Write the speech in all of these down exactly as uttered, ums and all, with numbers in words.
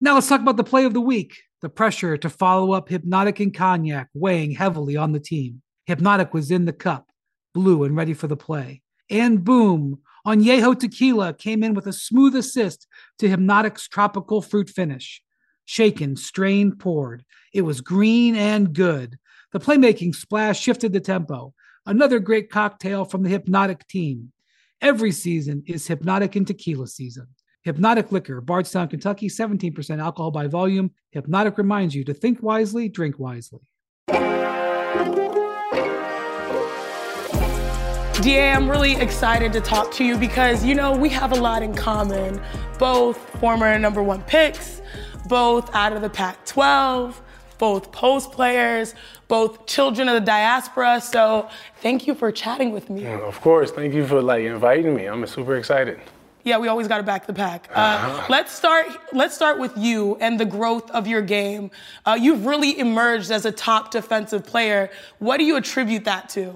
Now let's talk about the play of the week. The pressure to follow up Hypnotic and Cognac weighing heavily on the team. Hypnotic was in the cup, blue and ready for the play. And boom, Añejo Tequila came in with a smooth assist to Hypnotic's tropical fruit finish. Shaken, strained, poured. It was green and good. The playmaking splash shifted the tempo. Another great cocktail from the Hypnotic team. Every season is Hypnotic and Tequila season. Hypnotic Liquor, Bardstown, Kentucky, seventeen percent alcohol by volume. Hypnotic reminds you to think wisely, drink wisely. D A, I'm really excited to talk to you because, you know, we have a lot in common. Both former number one picks, both out of the Pac twelve, both post players, both children of the diaspora. So thank you for chatting with me. Yeah, of course. Thank you for like inviting me. I'm super excited. Yeah, we always got to back the pack. Uh, uh-huh. Let's start. Let's start with you and the growth of your game. Uh, you've really emerged as a top defensive player. What do you attribute that to?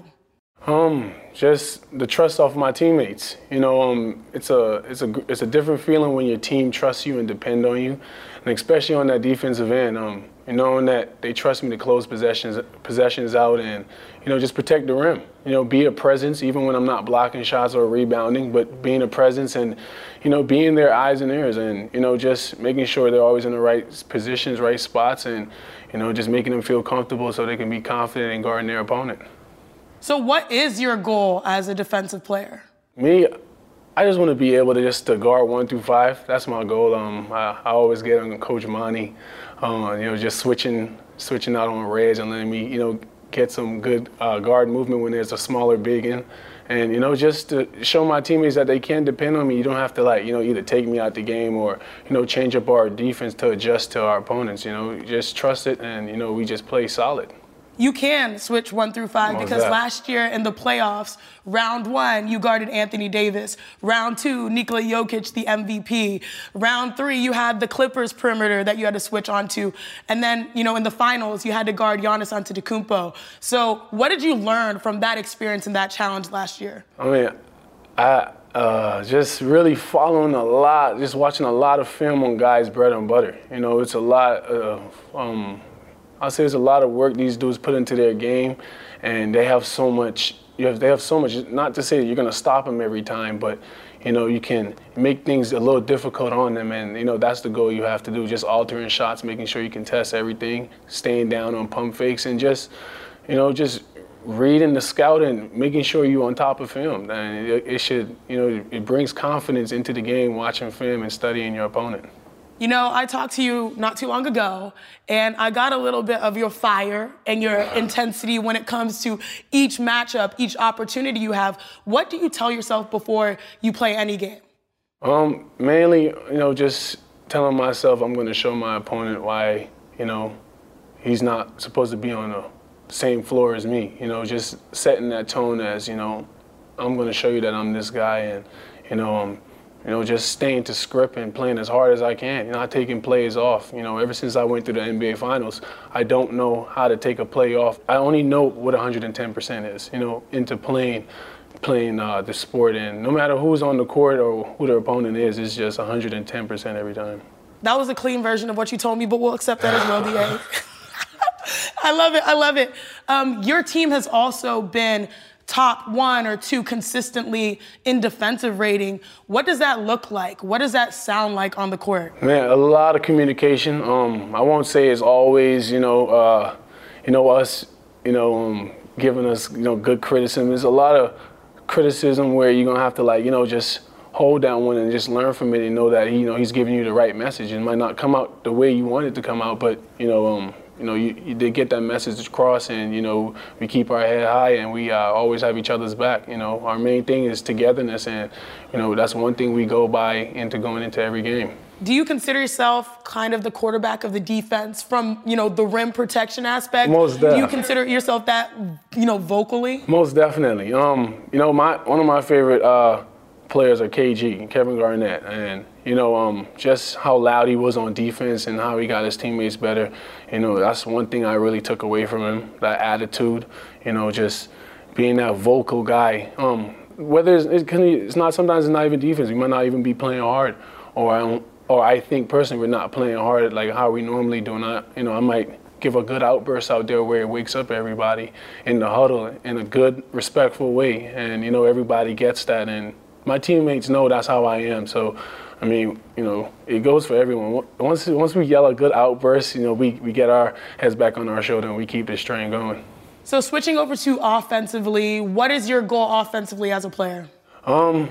Um, just the trust off my teammates. You know, um, it's a it's a it's a different feeling when your team trusts you and depend on you, and especially on that defensive end. Um, you knowing that they trust me to close possessions possessions out and, you know, just protect the rim. You know, be a presence even when I'm not blocking shots or rebounding, but being a presence and, you know, being their eyes and ears and, you know, just making sure they're always in the right positions, right spots, and, you know, just making them feel comfortable so they can be confident in guarding their opponent. So what is your goal as a defensive player? Me, I just want to be able to just to guard one through five. That's my goal. Um, I, I always get on Coach Monty, uh, you know, just switching switching out on reds and letting me, you know, get some good uh, guard movement when there's a smaller big in. And, you know, just to show my teammates that they can depend on me. You don't have to, like, you know, either take me out the game or, you know, change up our defense to adjust to our opponents. You know, just trust it and, you know, we just play solid. You can switch one through five What was because that? last year in the playoffs, round one, you guarded Anthony Davis. Round two, Nikola Jokic, the M V P. Round three, you had the Clippers perimeter that you had to switch onto. And then, you know, in the finals, you had to guard Giannis Antetokounmpo. So what did you learn from that experience and that challenge last year? I mean, I uh, just really following a lot, just watching a lot of film on guys' bread and butter. You know, it's a lot of, um, I'll say there's a lot of work these dudes put into their game, and they have so much, you have, they have so much, not to say that you're going to stop them every time, but, you know, you can make things a little difficult on them, and, you know, that's the goal you have to do, just altering shots, making sure you can test everything, staying down on pump fakes, and just, you know, just reading the scout and making sure you're on top of film. And it, it should, you know, it brings confidence into the game, watching film and studying your opponent. You know, I talked to you not too long ago, and I got a little bit of your fire and your intensity when it comes to each matchup, each opportunity you have. What do you tell yourself before you play any game? Um, mainly, you know, just telling myself I'm going to show my opponent why, you know, he's not supposed to be on the same floor as me. You know, just setting that tone as, you know, I'm going to show you that I'm this guy, and, you know, um, You know, just staying to script and playing as hard as I can. You know, not taking plays off. You know, ever since I went through the N B A Finals, I don't know how to take a play off. I only know what one hundred ten percent is, you know, into playing playing uh, the sport. And no matter who's on the court or who their opponent is, it's just one hundred ten percent every time. That was a clean version of what you told me, but we'll accept that as well, D A. I love it. I love it. Um, your team has also been top one or two consistently in defensive rating. What does that look like? What does that sound like on the court? Man, a lot of communication. Um, I won't say it's always, you know, uh, you know, us, you know, um, giving us, you know, good criticism. There's a lot of criticism where you're gonna have to, like, you know, just hold that one and just learn from it and know that, you know, he's giving you the right message. It might not come out the way you want it to come out, but, you know, um, You know, you, you did get that message across, and, you know, we keep our head high, and we uh, always have each other's back. You know, our main thing is togetherness, and, you know, that's one thing we go by into going into every game. Do you consider yourself kind of the quarterback of the defense from, you know, the rim protection aspect? Most definitely. Do you consider yourself that, you know, vocally? Most definitely. Um, you know, my one of my favorite uh, players are K G, Kevin Garnett, and, you know, um, just how loud he was on defense and how he got his teammates better. You know, that's one thing I really took away from him, that attitude, you know, just being that vocal guy. Um, whether it's, it can, it's not, sometimes it's not even defense. You might not even be playing hard, or, um, or I think personally we're not playing hard like how we normally do. And I, you know, I might give a good outburst out there where it wakes up everybody in the huddle in a good, respectful way. And, you know, everybody gets that. And my teammates know that's how I am. So, I mean, you know, it goes for everyone. Once once we yell a good outburst, you know, we, we get our heads back on our shoulder and we keep this train going. So switching over to offensively, what is your goal offensively as a player? Um,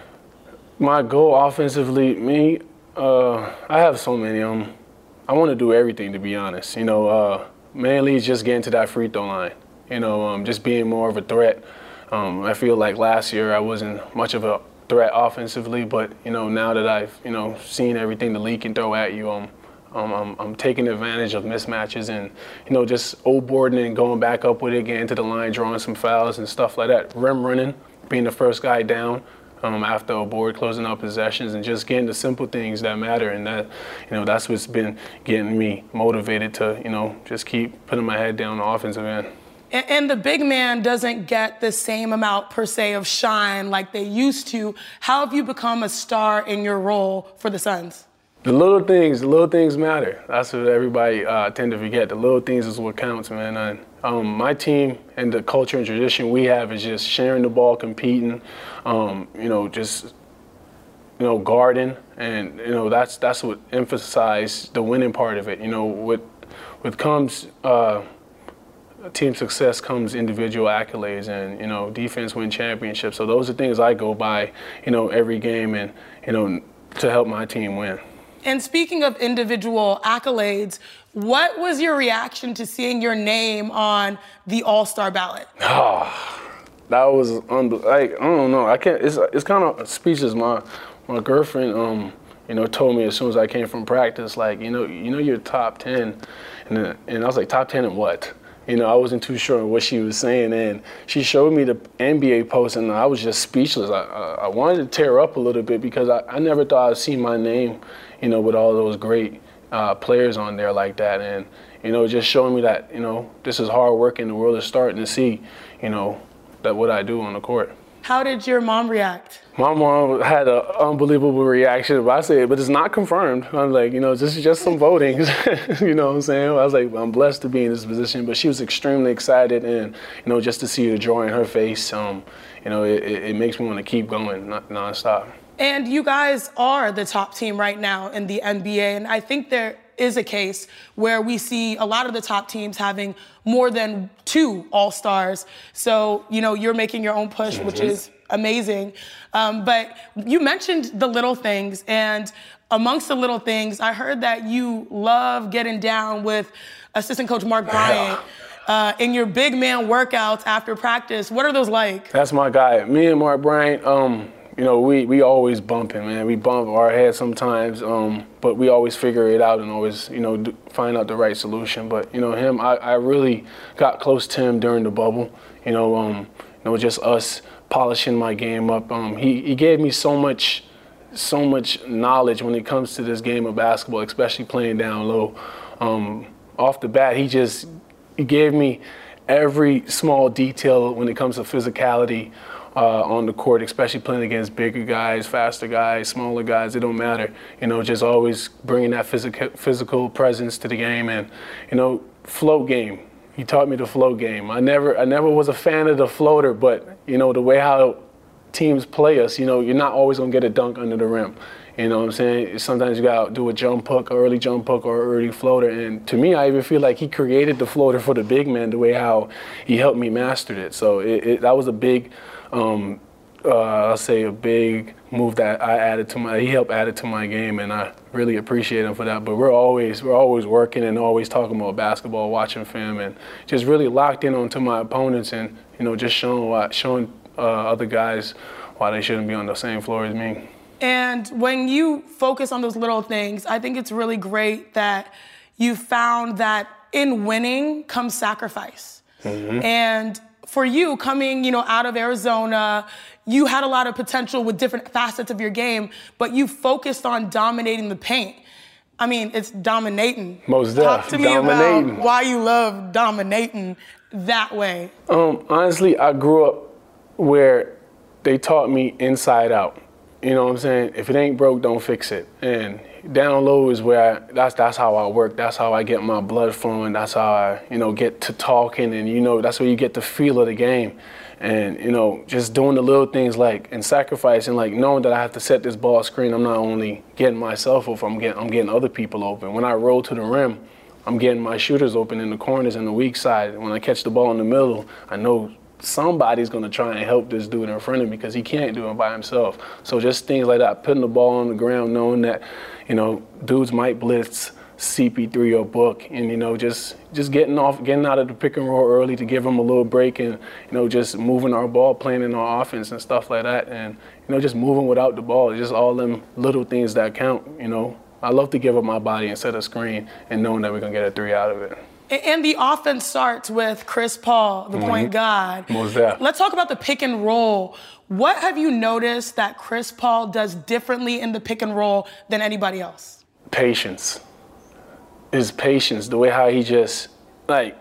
my goal offensively, me, uh, I have so many. Um, I want to do everything, to be honest. You know, uh, mainly just getting to that free throw line. You know, um, just being more of a threat. Um, I feel like last year I wasn't much of a threat offensively, but you know, now that I've you know seen everything the league can throw at you, um, um, I'm, I'm taking advantage of mismatches and you know just O-boarding and going back up with it, getting to the line, drawing some fouls and stuff like that. Rim running, being the first guy down. Um, after a board, closing out possessions, and just getting the simple things that matter, and that, you know, that's what's been getting me motivated to, you know, just keep putting my head down on the offensive end. And, and the big man doesn't get the same amount per se of shine like they used to. How have you become a star in your role for the Suns? The little things, the little things matter. That's what everybody uh, tend to forget. The little things is what counts, man. And, um, my team and the culture and tradition we have is just sharing the ball, competing, um, you know, just, you know, guarding. And, you know, that's that's what emphasized the winning part of it. You know, with, with comes uh, team success comes individual accolades and, you know, defense win championships. So those are things I go by, you know, every game and, you know, to help my team win. And speaking of individual accolades, what was your reaction to seeing your name on the All-Star ballot? Oh, that was unbe- like I don't know. I can't. It's it's kind of speechless. My my girlfriend, um, you know, told me as soon as I came from practice, like, you know, you know, you're top ten, and then, and I was like, top ten in what? You know, I wasn't too sure what she was saying, and she showed me the N B A post, and I was just speechless. I I, I wanted to tear up a little bit because I, I never thought I'd see my name, you know, with all those great uh, players on there like that. And, you know, just showing me that, you know, this is hard work and the world is starting to see, you know, that what I do on the court. How did your mom react? My mom had an unbelievable reaction, but I said, but it's not confirmed. I'm like, you know, this is just some voting. You know what I'm saying? I was like, I'm blessed to be in this position. But she was extremely excited, and, you know, just to see the joy in her face, um, you know, it, it makes me want to keep going nonstop. And you guys are the top team right now in the N B A, and I think there is a case where we see a lot of the top teams having more than two All-Stars. So, you know, you're making your own push, mm-hmm. which is amazing. Um, but you mentioned the little things, and amongst the little things, I heard that you love getting down with assistant coach Mark Bryant. Uh, in your big man workouts after practice. What are those like? That's my guy. Me and Mark Bryant, um, you know, we, we always bumping, man. We bump our heads sometimes, um, but we always figure it out and always, you know, do, find out the right solution. But, you know, him, I, I really got close to him during the bubble. You know, um, you know, just us polishing my game up. Um, he, he gave me so much, so much knowledge when it comes to this game of basketball, especially playing down low. Um, off the bat, he just he gave me every small detail when it comes to physicality. Uh, on the court, especially playing against bigger guys, faster guys, smaller guys, it don't matter. You know, just always bringing that physical physical presence to the game, and, you know, float game. He taught me the float game. I never, I never was a fan of the floater, but, you know, the way how teams play us, you know, you're not always gonna get a dunk under the rim. You know what I'm saying? Sometimes you gotta do a jump hook, early jump hook, or early floater. And to me, I even feel like he created the floater for the big man, the way how he helped me master it. So it, it, that was a big. Um, uh, I'll say a big move that I added to my, he helped add it to my game, and I really appreciate him for that. But we're always, we're always working and always talking about basketball, watching film, and just really locked in onto my opponents, and, you know, just showing why, showing uh, other guys why they shouldn't be on the same floor as me. And when you focus on those little things, I think it's really great that you found that in winning comes sacrifice. Mm-hmm. And for you, coming, you know, out of Arizona, you had a lot of potential with different facets of your game, but you focused on dominating the paint. I mean, it's dominating. Most definitely. Talk to me dominating. about why you love dominating that way. Um, honestly, I grew up where they taught me inside out. you know what I'm saying? If it ain't broke, don't fix it. And down low is where I, that's that's how I work. That's how I get my blood flowing. That's how I, you know, get to talking, and you know, that's where you get the feel of the game. And you know, just doing the little things like and sacrificing, like knowing that I have to set this ball screen. I'm not only getting myself open, I'm getting I'm getting other people open. When I roll to the rim, I'm getting my shooters open in the corners and the weak side. When I catch the ball in the middle, I know somebody's going to try and help this dude in front of me because he can't do it by himself. So just things like that, putting the ball on the ground, knowing that, you know, dudes might blitz C P three or Book, and, you know, just just getting off, getting out of the pick and roll early to give them a little break, and, you know, just moving our ball, playing in our offense and stuff like that. And, you know, just moving without the ball, just all them little things that count, you know. I love to give up my body and set a screen and knowing that we're going to get a three out of it. And the offense starts with Chris Paul, the mm-hmm. point guard. Most definitely. Let's talk about the pick and roll. What have you noticed that Chris Paul does differently in the pick and roll than anybody else? Patience. His patience, the way how he just, like,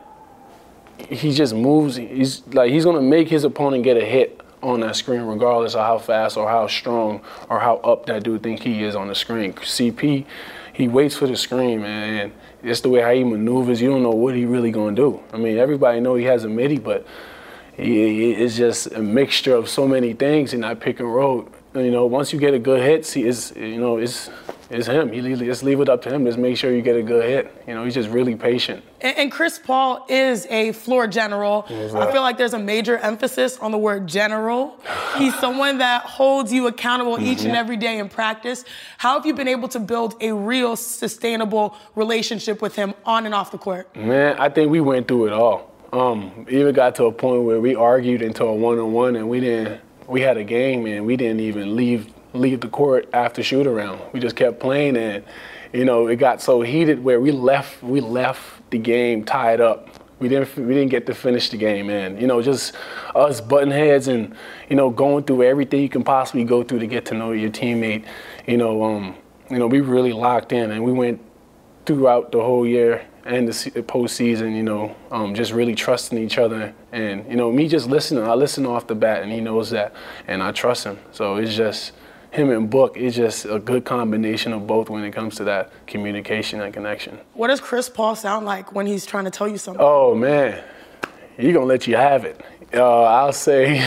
he just moves. He's like, he's going to make his opponent get a hit on that screen regardless of how fast or how strong or how up that dude think he is on the screen. C P, he waits for the screen, man, and it's the way how he maneuvers. You don't know what he really gonna do. I mean, everybody know he has a midi, but he, he, it's just a mixture of so many things in that pick and roll. You know, once you get a good hit, see, it's you know, it's it's him. You just leave it up to him. Just make sure you get a good hit. You know, he's just really patient. And, and Chris Paul is a floor general. I feel like there's a major emphasis on the word general. He's someone that holds you accountable mm-hmm. each and every day in practice. How have you been able to build a real sustainable relationship with him on and off the court? Man, I think we went through it all. Um, even got to a point where we argued into a one-on-one, and we didn't. We had a game, and we didn't even leave. leave the court after shoot around. We just kept playing, and you know it got so heated where we left we left the game tied up. We didn't we didn't get to finish the game, man. You know, just us button heads and you know going through everything you can possibly go through to get to know your teammate. You know, um, you know we really locked in, and we went throughout the whole year and the postseason. You know, um, just really trusting each other, and you know me just listening. I listen off the bat, and he knows that, and I trust him. So it's just. Him and Book is just a good combination of both when it comes to that communication and connection. What does Chris Paul sound like when he's trying to tell you something? Oh, man. He's going to let you have it. Uh, I'll say,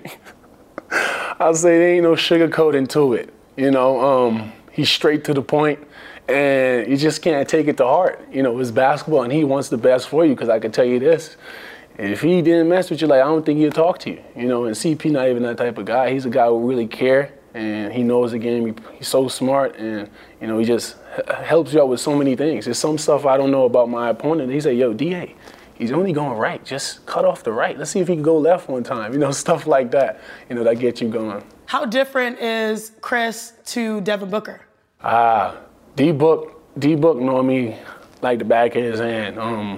I'll say there ain't no sugarcoating to it. You know, um, he's straight to the point, and you just can't take it to heart. You know, it's basketball, and he wants the best for you, because I can tell you this. If he didn't mess with you, like, I don't think he'll talk to you. You know, and C P not even that type of guy. He's a guy who really care. And he knows the game. He, he's so smart, and you know he just h- helps you out with so many things. There's some stuff I don't know about my opponent. He said, "Yo, D A, he's only going right. Just cut off the right. Let's see if he can go left one time." You know, stuff like that. You know, that gets you going. How different is Chris to Devin Booker? Ah, D Book, D Book know me like the back of his hand. Um,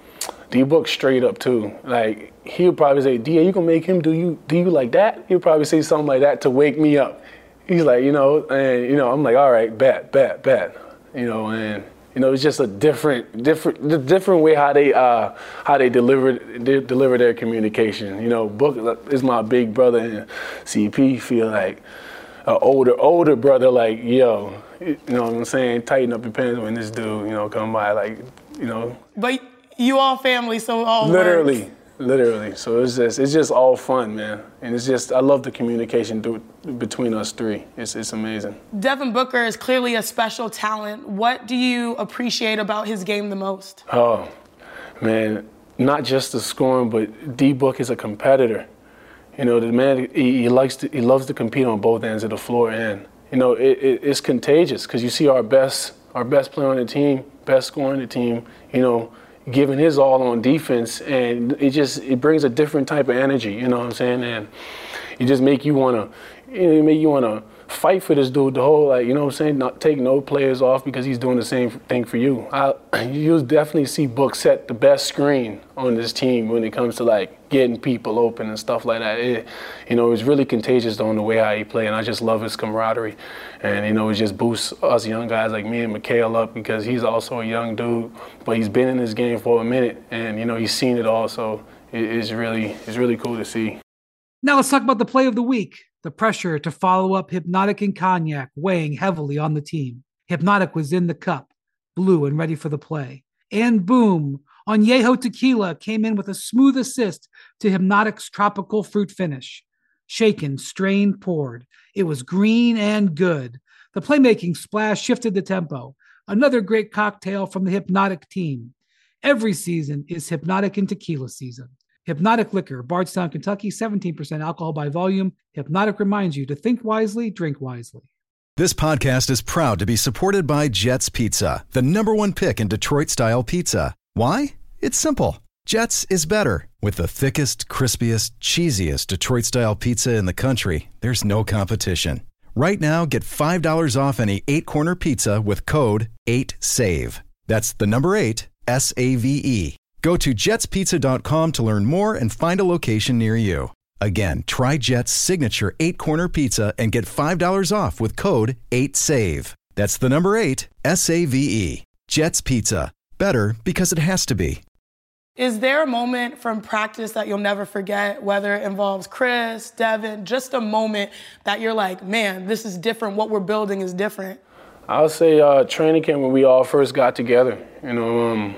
D Book straight up too. Like he'll probably say, "D A, you gonna make him do you do you like that?" He'll probably say something like that to wake me up. He's like, you know, and you know, I'm like, all right, bet, bet, bet, you know, and you know, it's just a different, different, different way how they, uh, how they deliver, they deliver their communication. You know, Book is my big brother, and C P feel like an older, older brother. Like, yo, you know what I'm saying? Tighten up your pants when this dude, you know, come by, like, you know. But you all family, so all literally. works. Literally, so it's just it's just all fun, man, and it's just I love the communication through, between us three. It's it's amazing. Devin Booker is clearly a special talent. What do you appreciate about his game the most? Oh, man, not just the scoring, but D Book is a competitor. You know, the man he, he likes to he loves to compete on both ends of the floor, and you know it, it, it's contagious because you see our best our best player on the team, best scorer on the team. You know. Giving his all on defense, and it just it brings a different type of energy, you know what I'm saying? And it just make you wanna, you know, make you wanna fight for this dude. The whole like, you know what I'm saying? Not take no players off because he's doing the same thing for you. I, you'll definitely see Book set the best screen on this team when it comes to like getting people open and stuff like that. It, you know, it's really contagious on the way how he play, and I just love his camaraderie. And you know, it just boosts us young guys like me and Mikhail up because he's also a young dude, but he's been in this game for a minute, and you know, he's seen it all. So it, it's really, it's really cool to see. Now let's talk about the play of the week. The pressure to follow up Hypnotic and Cognac weighing heavily on the team. Hypnotic was in the cup, blue and ready for the play. And boom, Añejo Tequila came in with a smooth assist to Hypnotic's tropical fruit finish. Shaken, strained, poured. It was green and good. The playmaking splash shifted the tempo. Another great cocktail from the Hypnotic team. Every season is Hypnotic and Tequila season. Hypnotic Liquor, Bardstown, Kentucky, seventeen percent alcohol by volume. Hypnotic reminds you to think wisely, drink wisely. This podcast is proud to be supported by Jets Pizza, the number one pick in Detroit-style pizza. Why? It's simple. Jets is better. With the thickest, crispiest, cheesiest Detroit-style pizza in the country, there's no competition. Right now, get five dollars off any eight-corner pizza with code eight save. That's the number eight, S A V E. Go to jets pizza dot com to learn more and find a location near you. Again, try Jet's signature eight-corner pizza and get five dollars off with code eight save. That's the number eight, S A V E. Jet's Pizza. Better because it has to be. Is there a moment from practice that you'll never forget, whether it involves Chris, Devin, just a moment that you're like, man, this is different, what we're building is different? I would say uh, training camp when we all first got together. You know, um,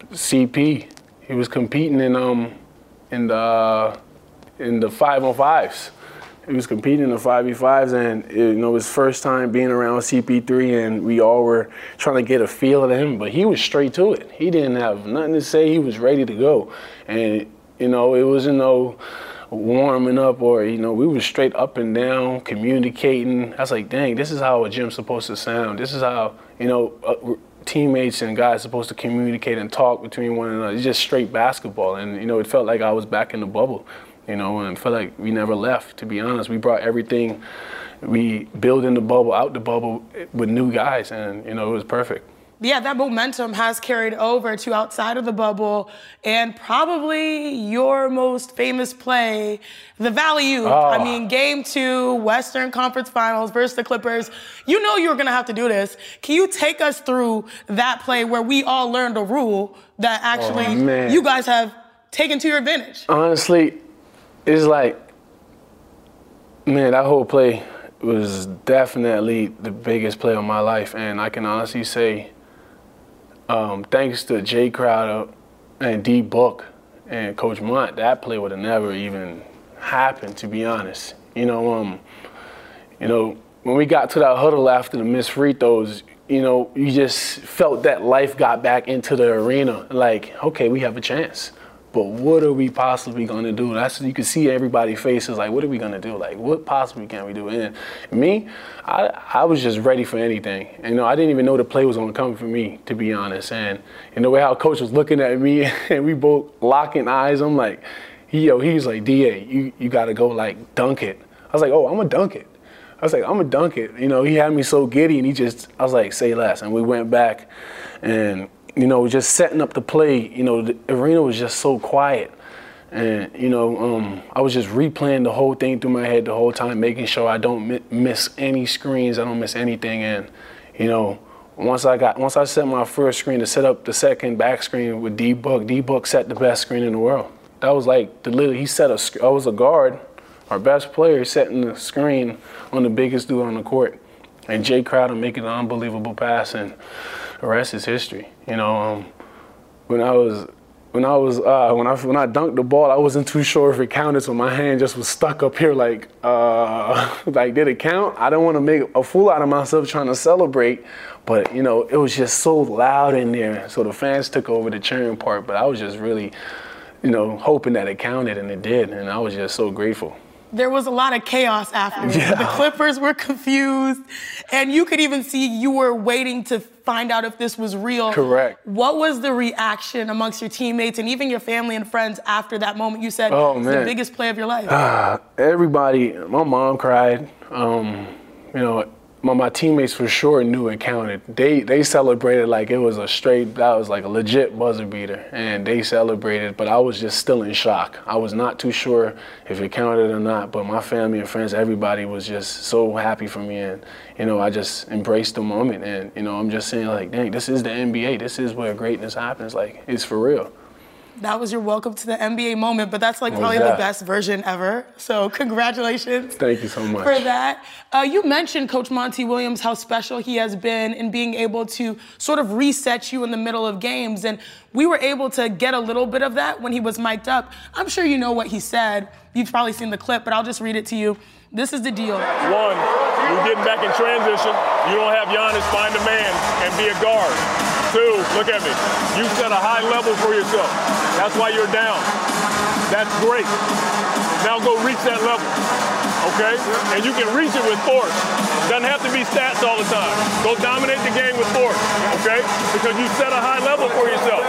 C P, he was competing in um in the in the five on fives. He was competing in the five v fives, and it, you know, his first time being around C P three, and we all were trying to get a feel of him, but he was straight to it. He didn't have nothing to say. He was ready to go, and you know, it wasn't no warming up or, you know, we were straight up and down communicating. I was like, dang, this is how a gym's supposed to sound. This is how, you know, uh, teammates and guys supposed to communicate and talk between one another. It's just straight basketball, and you know, it felt like I was back in the bubble. You know, and I feel like we never left, to be honest. We brought everything, we built in the bubble, out the bubble with new guys, and, you know, it was perfect. Yeah, that momentum has carried over to outside of the bubble, and probably your most famous play, the Valley Oop. Oh. I mean, game two, Western Conference Finals versus the Clippers. You know you were gonna have to do this. Can you take us through that play where we all learned a rule that actually oh, you guys have taken to your advantage? Honestly, it's like, man, that whole play was definitely the biggest play of my life. And I can honestly say, um, thanks to Jay Crowder and D Book and Coach Mont, that play would have never even happened, to be honest. You know, um, you know, when we got to that huddle after the missed free throws, you know, you just felt that life got back into the arena. Like, okay, we have a chance. But what are we possibly going to do? That's, you can see everybody's faces like, what are we going to do? Like, what possibly can we do? And me, I, I was just ready for anything. And, you know, I didn't even know the play was going to come for me, to be honest. And, and the way how Coach was looking at me and we both locking eyes, I'm like, he, yo, he was like, D A, you, you got to go, like, dunk it. I was like, oh, I'm going to dunk it. I was like, I'm going to dunk it. You know, he had me so giddy, and he just, I was like, say less. And we went back, and you know, just setting up the play, you know, the arena was just so quiet. And, you know, um, I was just replaying the whole thing through my head the whole time, making sure I don't mi- miss any screens, I don't miss anything. And, you know, once I got, once I set my first screen to set up the second back screen with D-Book, D-Book set the best screen in the world. That was like, the little, he set a, I was a guard, our best player setting the screen on the biggest dude on the court. And Jay Crowder making an unbelievable pass, and the rest is history. You know, um, when I was, when I was, uh, when I when I dunked the ball, I wasn't too sure if it counted, so my hand just was stuck up here, like, uh, like, did it count? I don't want to make a fool out of myself trying to celebrate, but you know, it was just so loud in there, so the fans took over the cheering part. But I was just really, you know, hoping that it counted, and it did, and I was just so grateful. There was a lot of chaos afterwards. Yeah. The Clippers were confused, and you could even see you were waiting to find out if this was real. Correct. What was the reaction amongst your teammates and even your family and friends after that moment? You said oh, it was man. the biggest play of your life. Uh, everybody, my mom cried. Um, you know, my, my teammates for sure knew it counted. They they celebrated like it was a straight, that was like a legit buzzer beater, and they celebrated, but I was just still in shock. I was not too sure if it counted or not, but my family and friends, everybody was just so happy for me, and, you know, I just embraced the moment, and, you know, I'm just saying like, dang, this is the N B A. This is where greatness happens. Like, it's for real. That was your welcome to the N B A moment, but that's like What probably was the that? best version ever. So congratulations. Thank you so much. For that. Uh, you mentioned Coach Monty Williams, how special he has been in being able to sort of reset you in the middle of games. And we were able to get a little bit of that when he was mic'd up. I'm sure you know what he said. You've probably seen the clip, but I'll just read it to you. This is the deal. One, you're getting back in transition. You don't have Giannis find a man and be a guard. Two, look at me. You set a high level for yourself. That's why you're down. That's great. Now go reach that level, okay? And you can reach it with force. Doesn't have to be stats all the time. Go dominate the game with force, okay? Because you set a high level for yourself.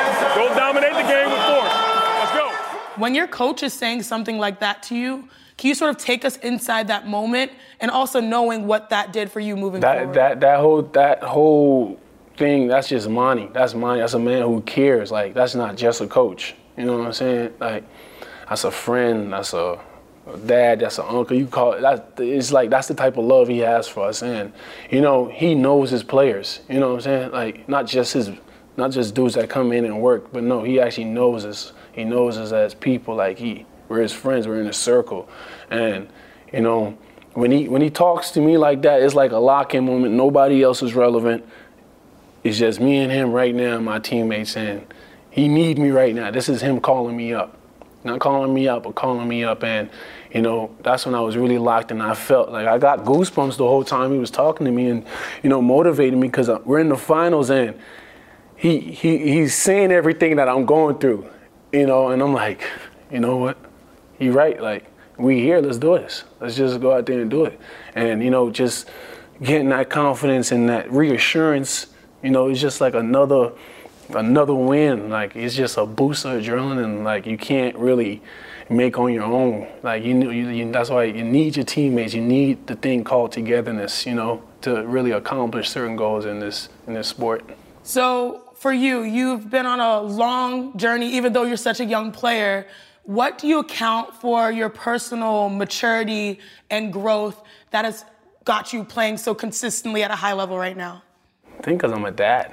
Go dominate the game with force. Let's go. When your coach is saying something like that to you, can you sort of take us inside that moment and also knowing what that did for you moving that, forward? That that whole that whole thing, that's just Monty. That's Monty. That's a man who cares. Like, that's not just a coach. You know what I'm saying? Like, that's a friend. That's a, a dad. That's an uncle. You call it. That, it's like that's the type of love he has for us. And you know, he knows his players. You know what I'm saying? Like, not just his, not just dudes that come in and work, but no, he actually knows us. He knows us as people. Like he. We're his friends, we're in a circle. And, you know, when he when he talks to me like that, it's like a lock-in moment. Nobody else is relevant. It's just me and him right now, and my teammates, and he need me right now. This is him calling me up. Not calling me up, but calling me up. And, you know, that's when I was really locked in. I felt like I got goosebumps the whole time he was talking to me and, you know, motivating me because we're in the finals and he, he he's saying everything that I'm going through, you know, and I'm like, you know what? You're right, like, we here, let's do this. Let's just go out there and do it. And, you know, just getting that confidence and that reassurance, you know, it's just like another another win. Like, it's just a boost of adrenaline, like, you can't really make on your own. Like, you, you, you that's why you need your teammates. You need the thing called togetherness, you know, to really accomplish certain goals in this in this sport. So, for you, you've been on a long journey, even though you're such a young player. What do you account for your personal maturity and growth that has got you playing so consistently at a high level right now? I think because I'm a dad.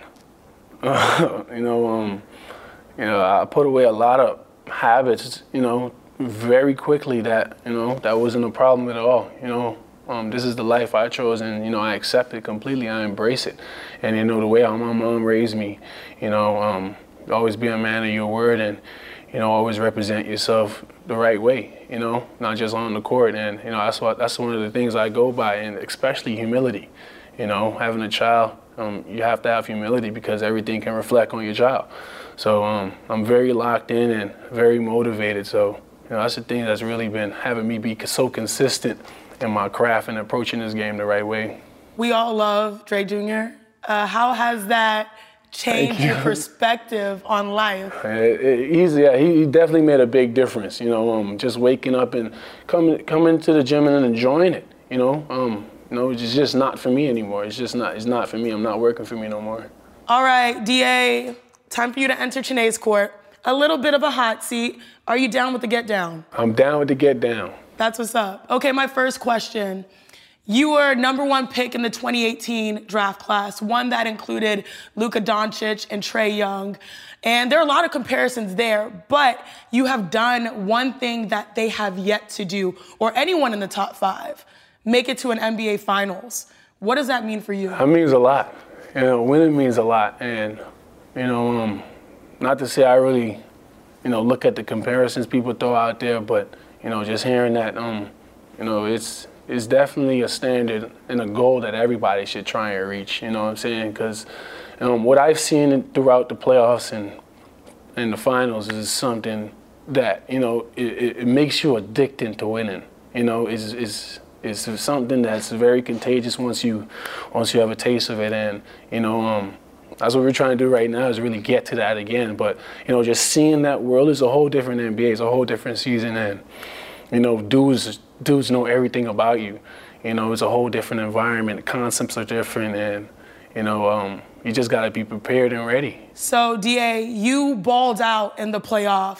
you know, um, you know, I put away a lot of habits, you know, very quickly that, you know, that wasn't a problem at all. You know, um, this is the life I chose, and, you know, I accept it completely. I embrace it. And, you know, the way my mom raised me, you know, um, always be a man of your word and, you know, always represent yourself the right way, you know, not just on the court. And, you know, that's what that's one of the things I go by, and especially humility. You know, having a child, um, you have to have humility because everything can reflect on your child. So um, I'm very locked in and very motivated. So, you know, that's the thing that's really been having me be so consistent in my craft and approaching this game the right way. We all love Dre Junior Uh, how has that change you. your perspective on life? It, it, he's yeah, he definitely made a big difference. You know, um, just waking up and coming coming to the gym and enjoying it. You know, um, you know, it's just not for me anymore. It's just not. It's not for me. I'm not working for me no more. All right, D A, time for you to enter Chiney's court. A little bit of a hot seat. Are you down with the get down? I'm down with the get down. That's what's up. Okay, my first question. You were number one pick in the twenty eighteen draft class, one that included Luka Doncic and Trae Young. And there are a lot of comparisons there, but you have done one thing that they have yet to do, or anyone in the top five, make it to an N B A Finals. What does that mean for you? That means a lot. You know, winning means a lot. And, you know, um, not to say I really, you know, look at the comparisons people throw out there, but, you know, just hearing that, um, you know, it's, It's definitely a standard and a goal that everybody should try and reach, you know what I'm saying? Because um, what I've seen throughout the playoffs and, and the finals is something that, you know, it, it makes you addicted to winning. You know, it's, it's, it's something that's very contagious once you, once you have a taste of it. And, you know, um, that's what we're trying to do right now is really get to that again. But, you know, just seeing that world is a whole different N B A. It's a whole different season. And, you know, dudes dudes know everything about you. You know, it's a whole different environment. The concepts are different, and, you know, um, you just got to be prepared and ready. So, D A, you balled out in the playoffs,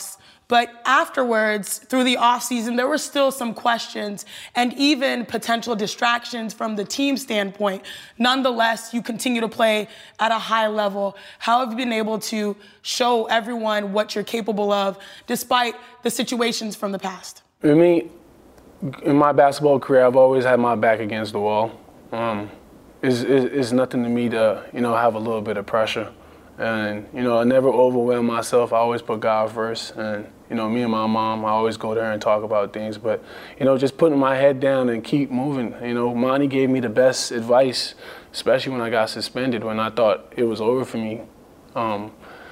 But afterwards, through the offseason, there were still some questions and even potential distractions from the team standpoint. Nonetheless, you continue to play at a high level. How have you been able to show everyone what you're capable of despite the situations from the past? I mean, in my basketball career, I've always had my back against the wall. Um, it's, it's, it's nothing to me to, you know, have a little bit of pressure. And, you know, I never overwhelm myself. I always put God first. And, you know, me and my mom, I always go there and talk about things. But, you know, just putting my head down and keep moving. You know, Monty gave me the best advice, especially when I got suspended, when I thought it was over for me. Um,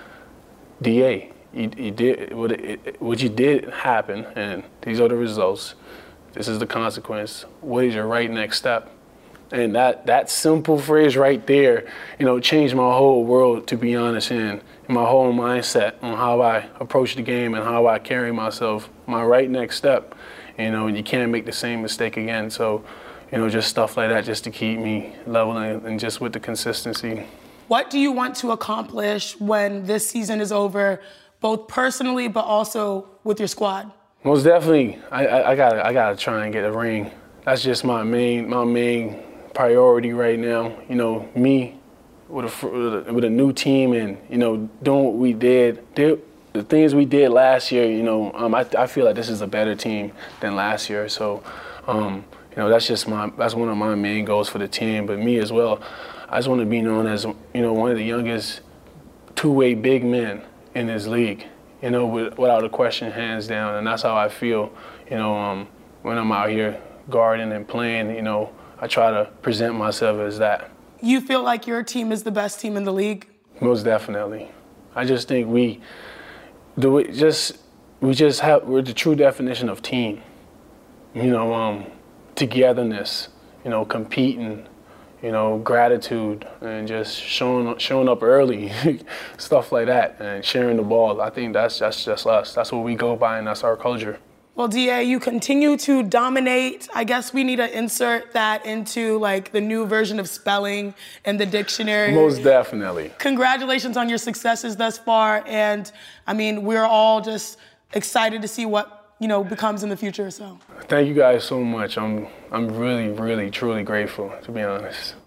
D A, you, you did, what, it, what you did happened, and these are the results. This is the consequence. What is your right next step? And that, that simple phrase right there, you know, changed my whole world, to be honest, and my whole mindset on how I approach the game and how I carry myself. My right next step, you know, and you can't make the same mistake again. So, you know, just stuff like that just to keep me level and, and just with the consistency. What do you want to accomplish when this season is over, both personally but also with your squad? Most definitely, I, I, I gotta I gotta try and get a ring. That's just my main my main priority right now. You know, me with a with a new team and, you know, doing what we did, did the things we did last year. You know, um, I I feel like this is a better team than last year. So, um, you know, that's just my that's one of my main goals for the team. But me as well, I just want to be known as, you know, one of the youngest two-way big men in this league. You know, with, without a question, hands down. And that's how I feel. You know, um, when I'm out here guarding and playing, you know, I try to present myself as that. You feel like your team is the best team in the league? Most definitely. I just think we do it just we just have we're the true definition of team. You know, um, togetherness, you know, competing, you know, gratitude, and just showing showing up early, stuff like that, and sharing the ball. I think that's that's just us. That's what we go by, and that's our culture. Well, D A, you continue to dominate. I guess we need to insert that into, like, the new version of spelling in the dictionary. Most definitely. Congratulations on your successes thus far. And, I mean, we're all just excited to see what, you know, becomes in the future. So. Thank you guys so much. I'm, I'm really, really, truly grateful, to be honest.